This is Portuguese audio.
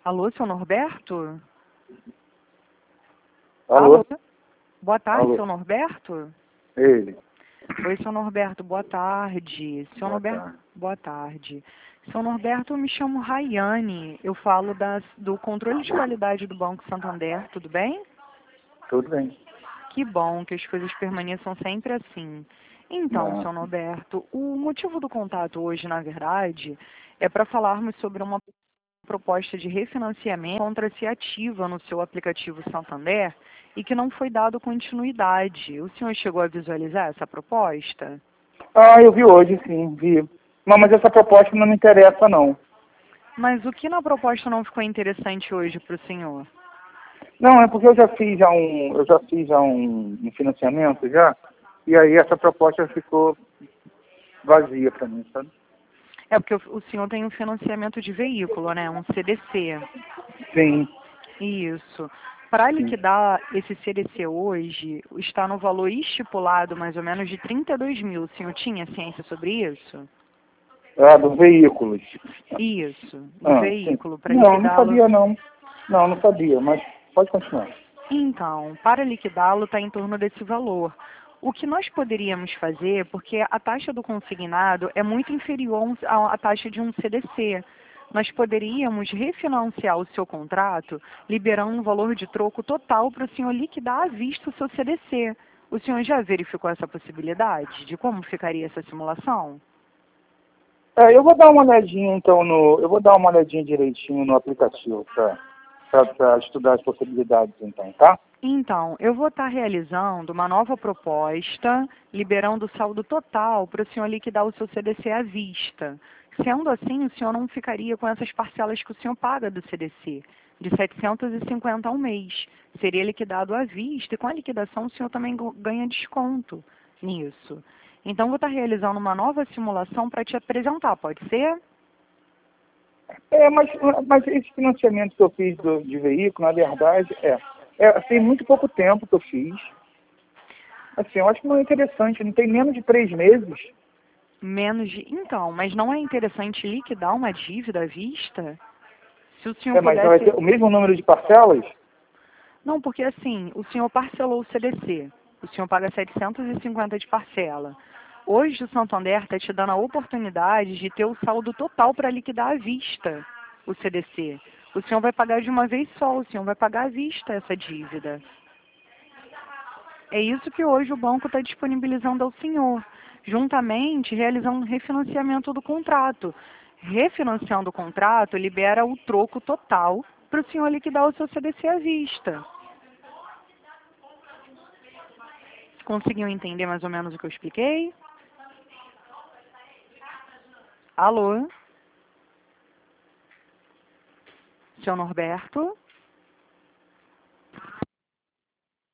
Alô, seu Norberto? Alô? Boa tarde, Alô? seu Norberto? Ele. Oi, seu Norberto, boa tarde. Seu Boa Norberto, tarde. boa tarde. Seu Norberto, eu me chamo Rayane. Eu falo do controle de qualidade do Banco Santander, tudo bem? Tudo bem. Que bom que as coisas permaneçam sempre assim. Então, Não. seu Norberto, o motivo do contato hoje, na verdade, é para falarmos sobre uma proposta de refinanciamento contra-se ativa no seu aplicativo Santander e que não foi dado continuidade. O senhor chegou a visualizar essa proposta? Ah, eu vi hoje, sim, vi. Não, mas essa proposta não me interessa, não. Mas o que na proposta não ficou interessante hoje para o senhor? Não, é porque eu já fiz um financiamento já, e aí essa proposta ficou vazia para mim, sabe? É porque o senhor tem um financiamento de veículo, né? Um CDC. Sim, Isso. Para sim. liquidar esse CDC hoje, está no valor estipulado mais ou menos de 32 mil. O senhor tinha ciência sobre isso? Ah, dos veículos. Isso, do Ah, sim. veículo, para Não liquidá-lo. sabia, não. Não sabia, mas pode continuar. Então, para liquidá-lo está em torno desse valor. O que nós poderíamos fazer, porque a taxa do consignado é muito inferior à taxa de um CDC, nós poderíamos refinanciar o seu contrato, liberando um valor de troco total para o senhor liquidar à vista o seu CDC. O senhor já verificou essa possibilidade de como ficaria essa simulação? Eu vou dar uma olhadinha, então, eu vou dar uma olhadinha direitinho no aplicativo para estudar as possibilidades, então, tá? Então, eu vou estar realizando uma nova proposta, liberando o saldo total para o senhor liquidar o seu CDC à vista. Sendo assim, o senhor não ficaria com essas parcelas que o senhor paga do CDC, de 750 ao mês. Seria liquidado à vista e com a liquidação o senhor também ganha desconto nisso. Então, vou estar realizando uma nova simulação para te apresentar, pode ser? Mas esse financiamento que eu fiz de veículo, na verdade, tem muito pouco tempo que eu fiz. Assim, eu acho que não é interessante, não tem menos de 3 meses. Menos de... Então, mas não é interessante liquidar uma dívida à vista? Se o senhor Mas vai pudesse... ter o mesmo número de parcelas? Não, porque assim, o senhor parcelou o CDC, o senhor paga 750 de parcela. Hoje o Santander está te dando a oportunidade de ter o saldo total para liquidar à vista o CDC. O senhor vai pagar de uma vez só, o senhor vai pagar à vista essa dívida. É isso que hoje o banco está disponibilizando ao senhor, juntamente realizando um refinanciamento do contrato. Refinanciando o contrato, libera o troco total para o senhor liquidar o seu CDC à vista. Conseguiu entender mais ou menos o que eu expliquei? Alô? Seu Norberto?